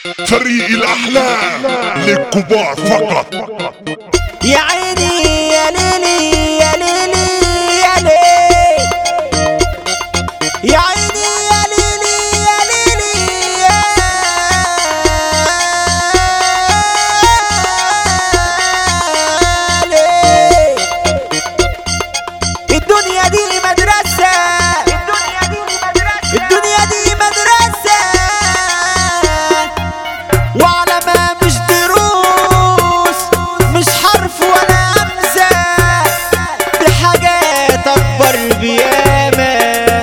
فريق الأحلام للكبار فقط. يا عيني يا ليلي يا ليلي يا ليلي، يا عيني يا ليلي يا ليلي يا ليلي. الدنيا دي مدرسة، الدنيا دي مدرسة، وعلى ما مش دروس، مش حرف ولا همزة، دي حاجات أكبر بياما.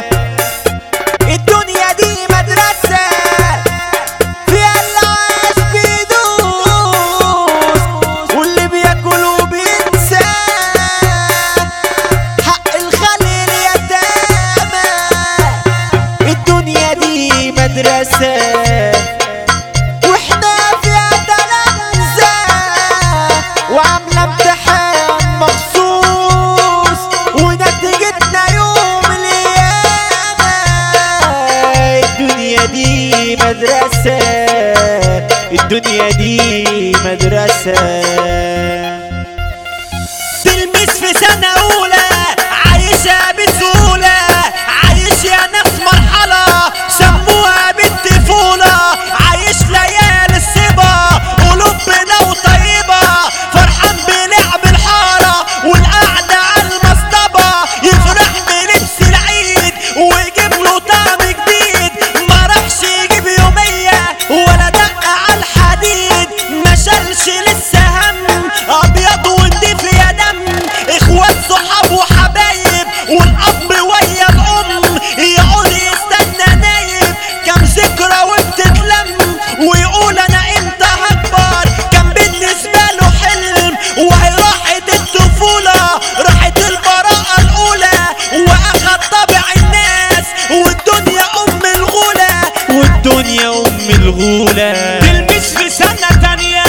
الدنيا دي مدرسة فيها اللي عايش بيدوس واللي بياكل وبينسى حق الخليل يتامى. الدنيا دي مدرسة واحنا فيها تلامذة وعاملة امتحان مخصوص ونتيجتنا يوم القيامة. الدنيا دي مدرسة، الدنيا دي مدرسة. تلميذ في سنة أولى عايشة بسهولة، عايش يا ناس مرحلة سموها بالطفولة، عايش ليالي الصبا قلوبنا وطيبة، فرحان بلعب الحارة والقعدة على المصطبة، يفرح بلبس العيد ويجيب له طعم جديد، ما راحش يجيب يومية ولا دق على الحديد، ما شالش لسه هم أبيض ونضيف يا دم، إخوات صحاب وحبايب والأب ويا الأم، يقعد يستنى نايم كام ذكرى وبتتلم، ويقول أنا إمتى هكبر، كان بالنسبة له حلم، وهي راحت الطفولة راحت البراءة الأولى، وأخد طبع الناس والدنيا أم الغولة، والدنيا أم الغولة. تلميذ في سنة تانية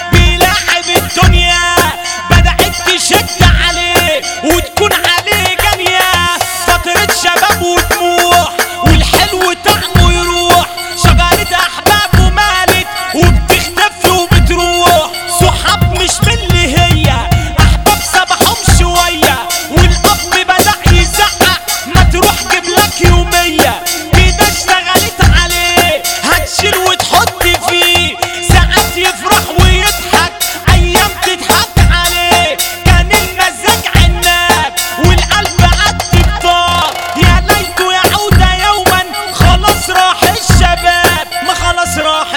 بيلاعب الدنيا، بدأت تشد عليه وتكون عليه جانية، فترة شباب وطموح والحلو طعمه يروح، شجرة أحبابه مالت وبتختفي وبتروح، صحاب مش من اللي هي أحباب سبحهم شوية، والأب بدأ يزعق ما تروح جيبلك يومية، كده اشتغلت عليه هتشيل وتحط فيه، ساعات يفرح ويضحك أيام تضحك عليه، كان المزاج عناب والقلب عد بطاق، يا ليته يعود يوما خلاص راح الشباب، ما خلاص راح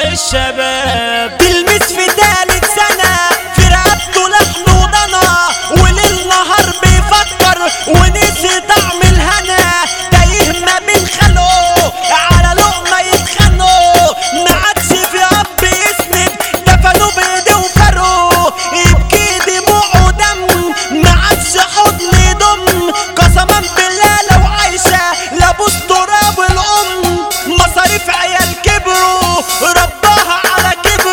الشباب. تلميذ في تالت سنة في رقبته لحم وضنا، وليل نهار بيفكر ونسي طعم الهنا، تايه ما بين خلقه على لقمة يتخانقوا، ما عادش في أب يسند دفنوه بإيديه وفرقه، يبكي دموعه دم ما عادش حضن يضم، قسما بالله لو عايشة لابوس تراب الأم، مصاريف عيال كبروا رباها على كبره،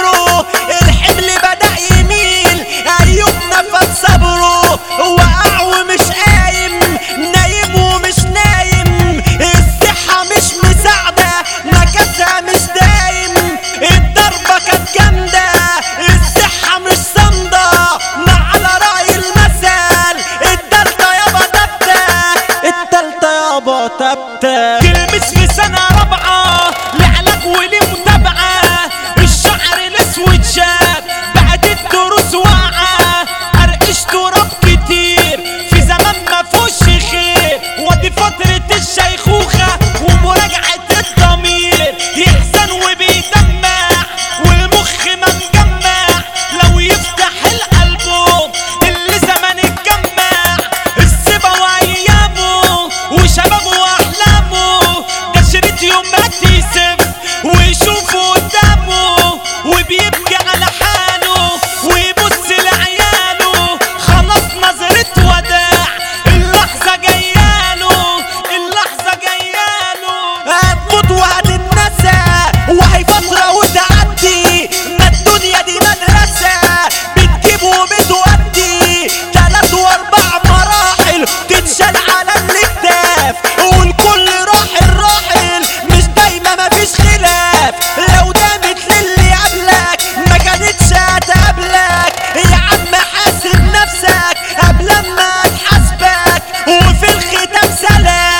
سلام.